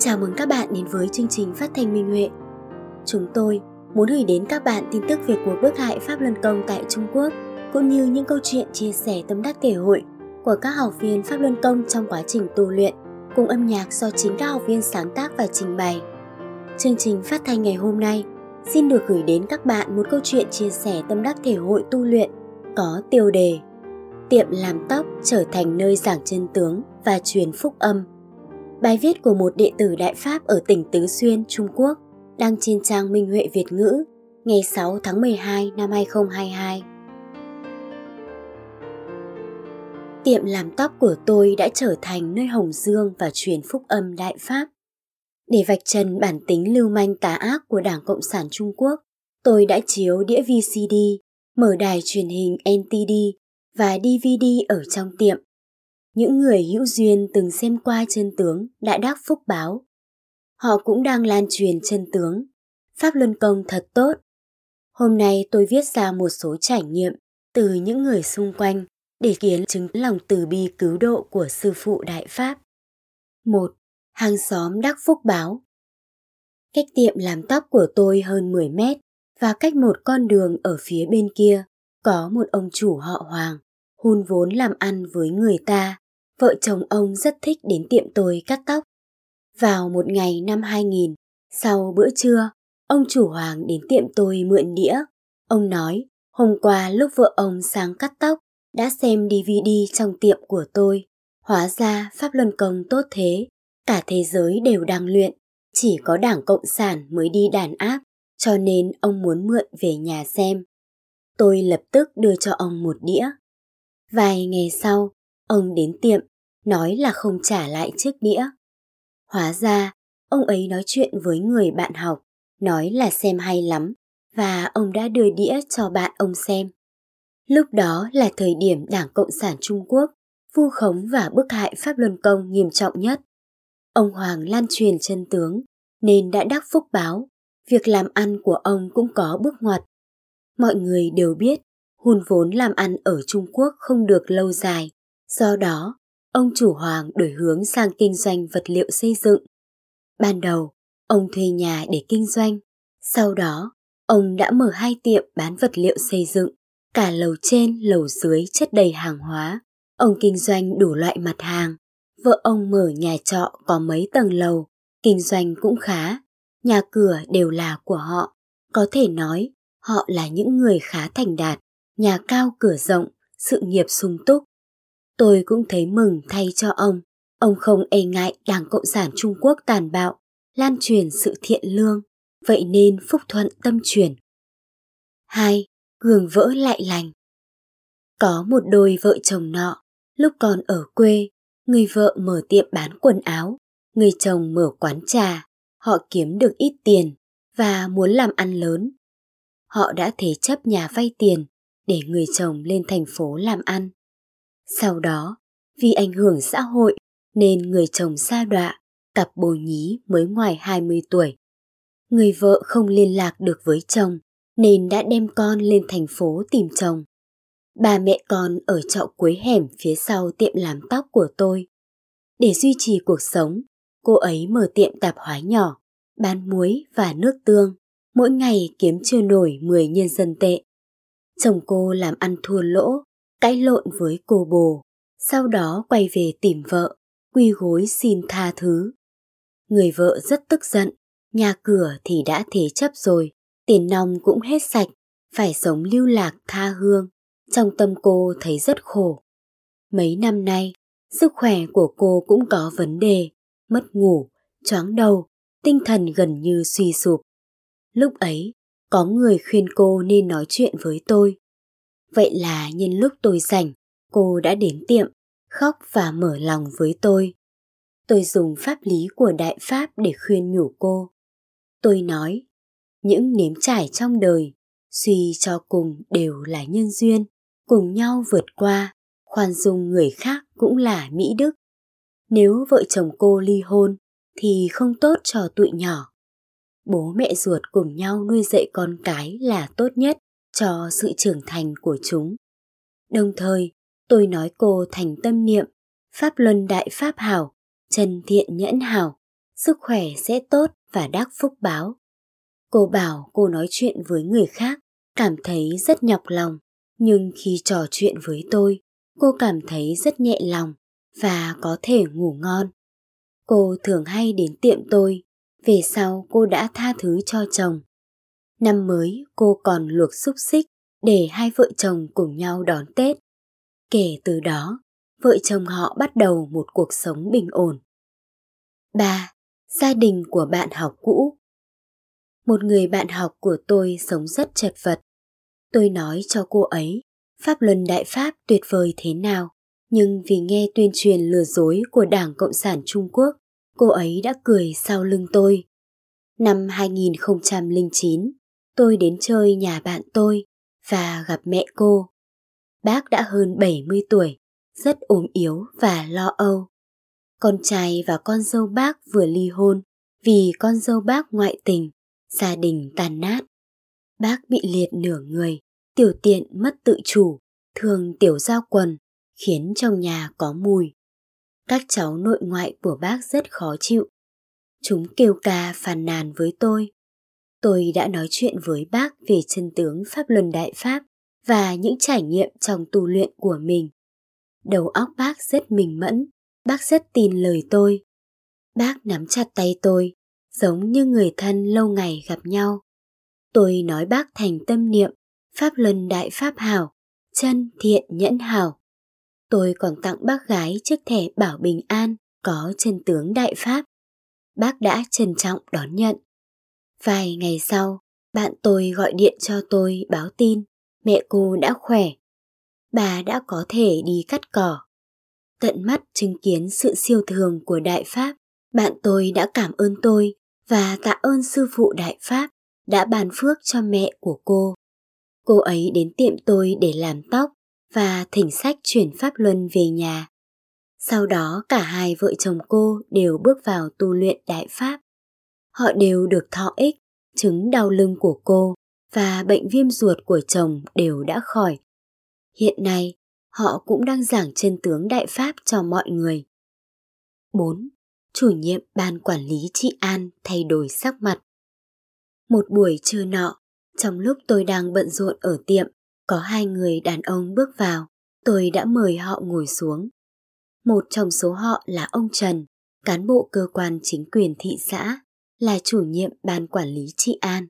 Chào mừng các bạn đến với chương trình phát thanh Minh Huệ. Chúng tôi muốn gửi đến các bạn tin tức về cuộc bức hại Pháp Luân Công tại Trung Quốc, cũng như những câu chuyện chia sẻ tâm đắc thể hội của các học viên Pháp Luân Công trong quá trình tu luyện, cùng âm nhạc do chính các học viên sáng tác và trình bày. Chương trình phát thanh ngày hôm nay xin được gửi đến các bạn một câu chuyện chia sẻ tâm đắc thể hội tu luyện có tiêu đề Tiệm làm tóc trở thành nơi giảng chân tướng và truyền phúc âm. Bài viết của một đệ tử Đại Pháp ở tỉnh Tứ Xuyên, Trung Quốc, đăng trên trang Minh Huệ Việt ngữ ngày 6 tháng 12 năm 2022. Tiệm làm tóc của tôi đã trở thành nơi hồng dương và truyền phúc âm Đại Pháp. Để vạch trần bản tính lưu manh tà ác của Đảng Cộng sản Trung Quốc, tôi đã chiếu đĩa VCD, mở đài truyền hình NTD và DVD ở trong tiệm. Những người hữu duyên từng xem qua chân tướng đã đắc phúc báo. Họ cũng đang lan truyền chân tướng. Pháp Luân Công thật tốt. Hôm nay tôi viết ra một số trải nghiệm từ những người xung quanh để kiến chứng lòng từ bi cứu độ của sư phụ Đại Pháp. 1. Hàng xóm đắc phúc báo. Cách tiệm làm tóc của tôi hơn 10 mét và cách một con đường ở phía bên kia có một ông chủ họ Hoàng, hun vốn làm ăn với người ta. Vợ chồng ông rất thích đến tiệm tôi cắt tóc. Vào một ngày năm 2000, sau bữa trưa, ông chủ Hoàng đến tiệm tôi mượn đĩa. Ông nói, hôm qua lúc vợ ông sang cắt tóc, đã xem DVD trong tiệm của tôi. Hóa ra Pháp Luân Công tốt thế, cả thế giới đều đang luyện, chỉ có Đảng Cộng sản mới đi đàn áp, cho nên ông muốn mượn về nhà xem. Tôi lập tức đưa cho ông một đĩa. Vài ngày sau, ông đến tiệm, nói là không trả lại chiếc đĩa. Hóa ra, ông ấy nói chuyện với người bạn học, nói là xem hay lắm, và ông đã đưa đĩa cho bạn ông xem. Lúc đó là thời điểm Đảng Cộng sản Trung Quốc vu khống và bức hại Pháp Luân Công nghiêm trọng nhất. Ông Hoàng lan truyền chân tướng, nên đã đắc phúc báo, việc làm ăn của ông cũng có bước ngoặt. Mọi người đều biết, hùn vốn làm ăn ở Trung Quốc không được lâu dài, do đó, ông chủ Hoàng đổi hướng sang kinh doanh vật liệu xây dựng. Ban đầu, ông thuê nhà để kinh doanh. Sau đó, ông đã mở 2 tiệm bán vật liệu xây dựng. Cả lầu trên, lầu dưới chất đầy hàng hóa. Ông kinh doanh đủ loại mặt hàng. Vợ ông mở nhà trọ có mấy tầng lầu. Kinh doanh cũng khá. Nhà cửa đều là của họ. Có thể nói, họ là những người khá thành đạt. Nhà cao cửa rộng, sự nghiệp sung túc. Tôi cũng thấy mừng thay cho ông. Ông không e ngại Đảng Cộng sản Trung Quốc tàn bạo, lan truyền sự thiện lương, vậy nên phúc thuận tâm truyền. 2. Gường vỡ lại lành. Có một đôi vợ chồng nọ, lúc còn ở quê, người vợ mở tiệm bán quần áo, người chồng mở quán trà. Họ kiếm được ít tiền và muốn làm ăn lớn. Họ đã thế chấp nhà vay tiền để người chồng lên thành phố làm ăn. Sau đó, vì ảnh hưởng xã hội nên người chồng sa đọa, cặp bồ nhí mới ngoài 20 tuổi. Người vợ không liên lạc được với chồng nên đã đem con lên thành phố tìm chồng. Bà mẹ con ở trọ cuối hẻm phía sau tiệm làm tóc của tôi. Để duy trì cuộc sống, cô ấy mở tiệm tạp hóa nhỏ, bán muối và nước tương, mỗi ngày kiếm chưa nổi 10 nhân dân tệ. Chồng cô làm ăn thua lỗ, cãi lộn với cô bồ, sau đó quay về tìm vợ, quỳ gối xin tha thứ. Người vợ rất tức giận, nhà cửa thì đã thế chấp rồi, tiền nong cũng hết sạch, phải sống lưu lạc tha hương. Trong tâm cô thấy rất khổ. Mấy năm nay, sức khỏe của cô cũng có vấn đề, mất ngủ, choáng đầu, tinh thần gần như suy sụp. Lúc ấy, có người khuyên cô nên nói chuyện với tôi. Vậy là nhân lúc tôi rảnh, cô đã đến tiệm, khóc và mở lòng với tôi. Tôi dùng pháp lý của Đại Pháp để khuyên nhủ cô. Tôi nói, những nếm trải trong đời, suy cho cùng đều là nhân duyên, cùng nhau vượt qua, khoan dung người khác cũng là mỹ đức. Nếu vợ chồng cô ly hôn, thì không tốt cho tụi nhỏ. Bố mẹ ruột cùng nhau nuôi dạy con cái là tốt nhất cho sự trưởng thành của chúng. Đồng thời, tôi nói cô thành tâm niệm, Pháp Luân Đại Pháp hảo, chân thiện nhẫn hảo, sức khỏe sẽ tốt và đắc phúc báo. Cô bảo cô nói chuyện với người khác cảm thấy rất nhọc lòng, nhưng khi trò chuyện với tôi, cô cảm thấy rất nhẹ lòng và có thể ngủ ngon. Cô thường hay đến tiệm tôi, về sau cô đã tha thứ cho chồng. Năm mới cô còn luộc xúc xích để hai vợ chồng cùng nhau đón Tết. Kể từ đó, vợ chồng họ bắt đầu một cuộc sống bình ổn. 3. Gia đình của bạn học cũ. Một người bạn học của tôi sống rất chật vật. Tôi nói cho cô ấy Pháp Luân Đại Pháp tuyệt vời thế nào, nhưng vì nghe tuyên truyền lừa dối của Đảng Cộng sản Trung Quốc, cô ấy đã cười sau lưng tôi. Năm 2009, tôi đến chơi nhà bạn tôi và gặp mẹ cô. Bác đã hơn 70 tuổi, rất ốm yếu và lo âu. Con trai và con dâu bác vừa ly hôn vì con dâu bác ngoại tình, gia đình tàn nát. Bác bị liệt nửa người, tiểu tiện mất tự chủ, thường tiểu giao quần, khiến trong nhà có mùi. Các cháu nội ngoại của bác rất khó chịu. Chúng kêu ca phàn nàn với tôi. Tôi đã nói chuyện với bác về chân tướng Pháp Luân Đại Pháp và những trải nghiệm trong tu luyện của mình. Đầu óc bác rất minh mẫn, bác rất tin lời tôi. Bác nắm chặt tay tôi, giống như người thân lâu ngày gặp nhau. Tôi nói bác thành tâm niệm Pháp Luân Đại Pháp hảo, chân thiện nhẫn hảo. Tôi còn tặng bác gái chiếc thẻ bảo bình an có chân tướng Đại Pháp. Bác đã trân trọng đón nhận. Vài ngày sau, bạn tôi gọi điện cho tôi báo tin mẹ cô đã khỏe. Bà đã có thể đi cắt cỏ. Tận mắt chứng kiến sự siêu thường của Đại Pháp, bạn tôi đã cảm ơn tôi và tạ ơn sư phụ Đại Pháp đã ban phước cho mẹ của cô. Cô ấy đến tiệm tôi để làm tóc và thỉnh sách chuyển Pháp Luân về nhà. Sau đó cả hai vợ chồng cô đều bước vào tu luyện Đại Pháp. Họ đều được thọ ích, chứng đau lưng của cô và bệnh viêm ruột của chồng đều đã khỏi. Hiện nay, họ cũng đang giảng chân tướng Đại Pháp cho mọi người. 4. Chủ nhiệm ban quản lý trị an thay đổi sắc mặt. Một buổi trưa nọ, trong lúc tôi đang bận rộn ở tiệm, có hai người đàn ông bước vào, tôi đã mời họ ngồi xuống. Một trong số họ là ông Trần, cán bộ cơ quan chính quyền thị xã, là chủ nhiệm ban quản lý trị an.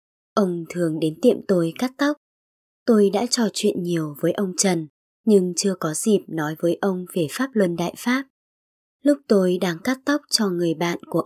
Ông thường đến tiệm tôi cắt tóc. Tôi đã trò chuyện nhiều với ông Trần, nhưng chưa có dịp nói với ông về Pháp Luân Đại Pháp. Lúc tôi đang cắt tóc cho người bạn của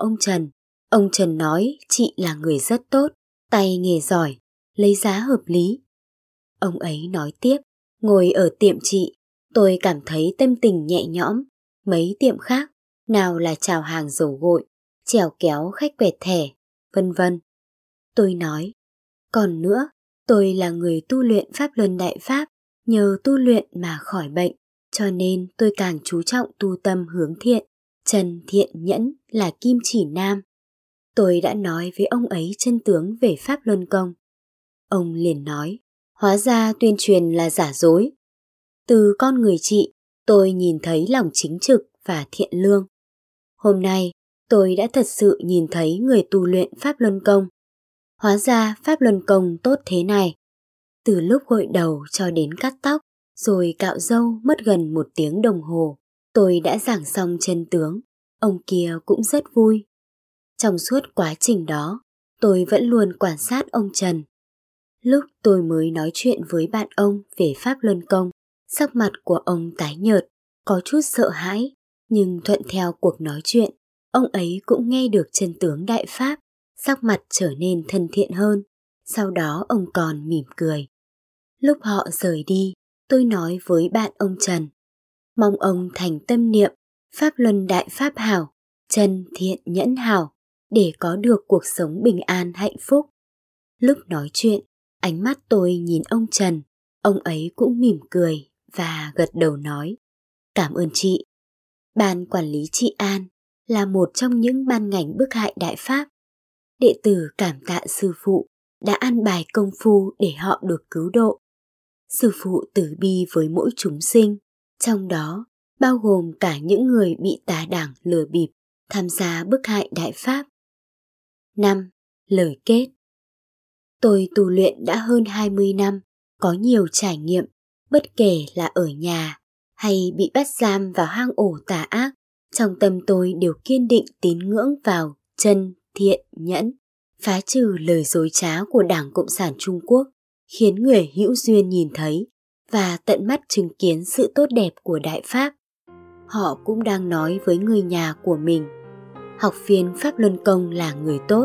ông Trần nói chị là người rất tốt, tay nghề giỏi, lấy giá hợp lý. Ông ấy nói tiếp, ngồi ở tiệm chị, tôi cảm thấy tâm tình nhẹ nhõm. Mấy tiệm khác, nào là chào hàng dầu gội, chèo kéo khách quẹt thẻ, vân vân. Tôi nói, còn nữa, tôi là người tu luyện Pháp Luân Đại Pháp, nhờ tu luyện mà khỏi bệnh, cho nên tôi càng chú trọng tu tâm hướng thiện, trần thiện nhẫn là kim chỉ nam. Tôi đã nói với ông ấy chân tướng về Pháp Luân Công. Ông liền nói, hóa ra tuyên truyền là giả dối. Từ con người chị, tôi nhìn thấy lòng chính trực và thiện lương. Hôm nay, tôi đã thật sự nhìn thấy người tu luyện Pháp Luân Công. Hóa ra Pháp Luân Công tốt thế này. Từ lúc gội đầu cho đến cắt tóc, rồi cạo râu mất gần 1 tiếng đồng hồ, tôi đã giảng xong chân tướng. Ông kia cũng rất vui. Trong suốt quá trình đó, tôi vẫn luôn quan sát ông Trần. Lúc tôi mới nói chuyện với bạn ông về Pháp Luân Công, sắc mặt của ông tái nhợt, có chút sợ hãi, nhưng thuận theo cuộc nói chuyện, ông ấy cũng nghe được chân tướng Đại Pháp, sắc mặt trở nên thân thiện hơn. Sau đó ông còn mỉm cười. Lúc họ rời đi, tôi nói với bạn ông Trần, mong ông thành tâm niệm Pháp Luân Đại Pháp hảo, chân thiện nhẫn hảo, để có được cuộc sống bình an hạnh phúc. Lúc nói chuyện, ánh mắt tôi nhìn ông Trần, ông ấy cũng mỉm cười và gật đầu nói, cảm ơn chị. Ban quản lý trị an là một trong những ban ngành bức hại Đại Pháp. Đệ tử cảm tạ sư phụ đã an bài công phu để họ được cứu độ. Sư phụ từ bi với mỗi chúng sinh, trong đó bao gồm cả những người bị tà đảng lừa bịp, tham gia bức hại Đại Pháp. 5. Lời kết. Tôi tu luyện đã hơn 20 năm, có nhiều trải nghiệm, bất kể là ở nhà hay bị bắt giam vào hang ổ tà ác, trong tâm tôi đều kiên định tín ngưỡng vào chân, thiện, nhẫn, phá trừ lời dối trá của Đảng Cộng sản Trung Quốc, khiến người hữu duyên nhìn thấy và tận mắt chứng kiến sự tốt đẹp của Đại Pháp. Họ cũng đang nói với người nhà của mình, học viên Pháp Luân Công là người tốt.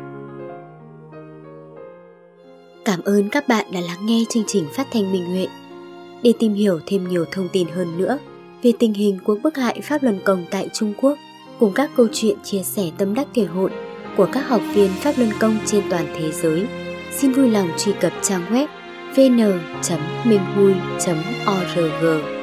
Cảm ơn các bạn đã lắng nghe chương trình phát thanh Minh Huệ. Để tìm hiểu thêm nhiều thông tin hơn nữa về tình hình cuộc bức hại Pháp Luân Công tại Trung Quốc, cùng các câu chuyện chia sẻ tâm đắc thể hội của các học viên Pháp Luân Công trên toàn thế giới, xin vui lòng truy cập trang web vn.minhui.org.